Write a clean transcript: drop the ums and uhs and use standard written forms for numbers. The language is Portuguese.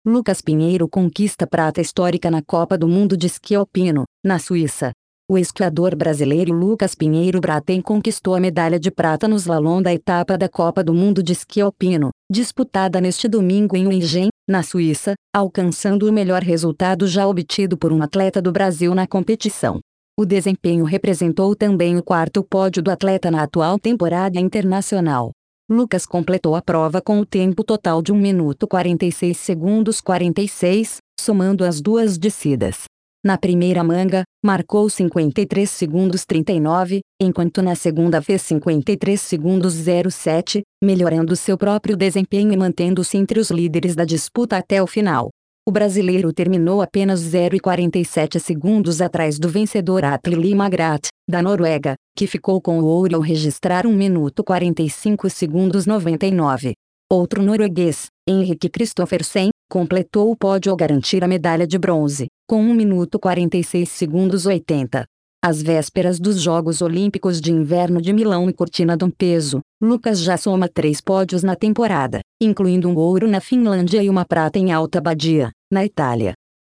Lucas Pinheiro conquista prata histórica na Copa do Mundo de Esqui Alpino, na Suíça. O esquiador brasileiro Lucas Pinheiro Bratem conquistou a medalha de prata no slalom da etapa da Copa do Mundo de Esqui Alpino, disputada neste domingo em Wengen, na Suíça, alcançando o melhor resultado já obtido por um atleta do Brasil na competição. O desempenho representou também o quarto pódio do atleta na atual temporada internacional. Lucas completou a prova com o tempo total de 1 minuto 46 segundos 46, somando as duas descidas. Na primeira manga, marcou 53 segundos 39, enquanto na segunda fez 53 segundos 07, melhorando seu próprio desempenho e mantendo-se entre os líderes da disputa até o final. O brasileiro terminou apenas 0,47 segundos atrás do vencedor Atle Limagrat, da Noruega, que ficou com o ouro ao registrar 1 minuto 45 segundos 99. Outro norueguês, Henrik Kristoffersen, completou o pódio ao garantir a medalha de bronze, com 1 minuto 46 segundos 80. Às vésperas dos Jogos Olímpicos de Inverno de Milão e Cortina d'Ampezzo, Lucas já soma 3 pódios na temporada, incluindo um ouro na Finlândia e uma prata em Alta Badia, na Itália.